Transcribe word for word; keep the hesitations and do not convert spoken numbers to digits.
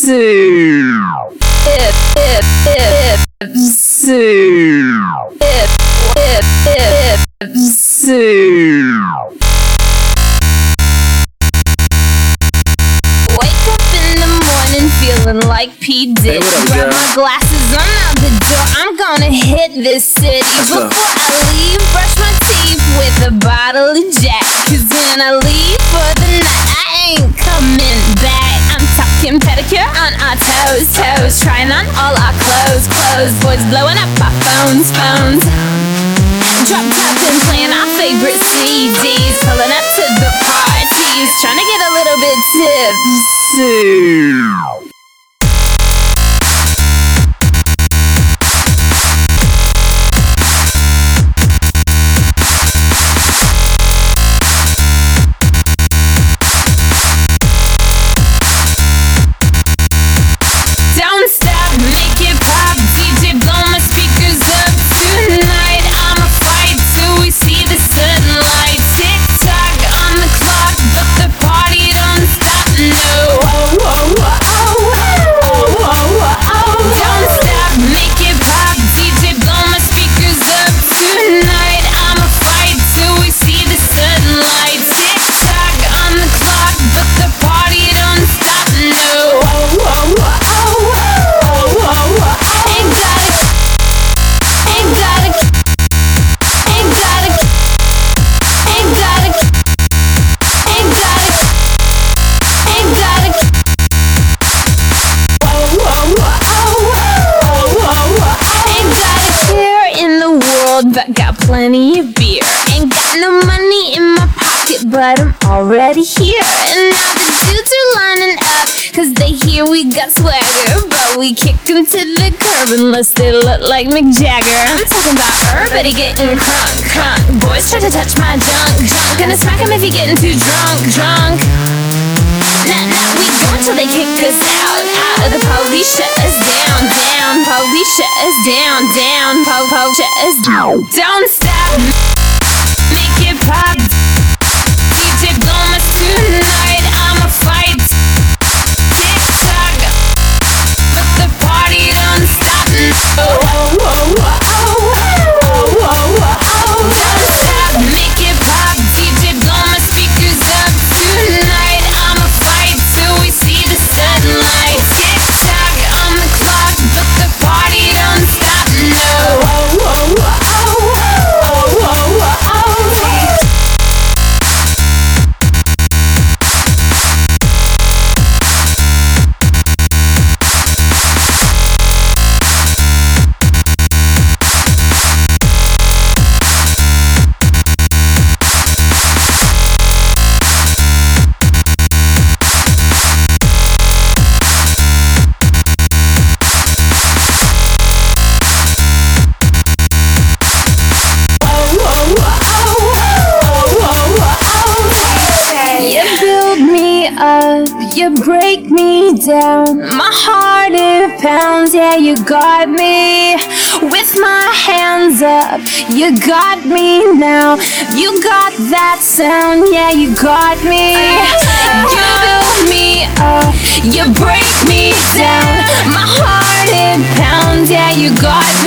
Feeling like P. Diddy. Grab my glasses, I'm out the door. I'm gonna hit this city. Before I leave, brush my teeth with a bottle of Jack. Cause when I leave for the night, I ain't coming back. I'm talking pedicure on our toes, toes. Trying on all our clothes, clothes. Boys blowing up our phones, phones. Drop top and playing our favorite C Ds. Pulling up to the parties, trying to get a little bit tipsy. But got plenty of beer. Ain't got no money in my pocket, but I'm already here. And now the dudes are lining up, cause they hear we got swagger. But we kick them to the curb unless they look like Mick Jagger. I'm talking about everybody getting crunk, crunk. Boys try to touch my junk, junk. Gonna smack him if you're getting too drunk, drunk. Nah, nah, we go until they kick us out, out. The police shut us down, down. Police shut us down, down. Po, po, shut us down. Don't stop, make it pop. D J Blomas tonight, I'ma fight. Tick tock, but the party don't stop. Oh, oh, oh, oh, oh, oh, oh, oh. Don't stop, make it pop. D J Blomas speakers up tonight. I'ma fight till we see the sunlight. Tick tock on the clock, but the party don't stop. No. Oh, oh, oh, oh, oh, oh, oh. You break me down, my heart it pounds. Yeah, you got me with my hands up. You got me now, you got that sound. Yeah, you got me. You build me up, you break me down, my heart it pounds. Yeah, you got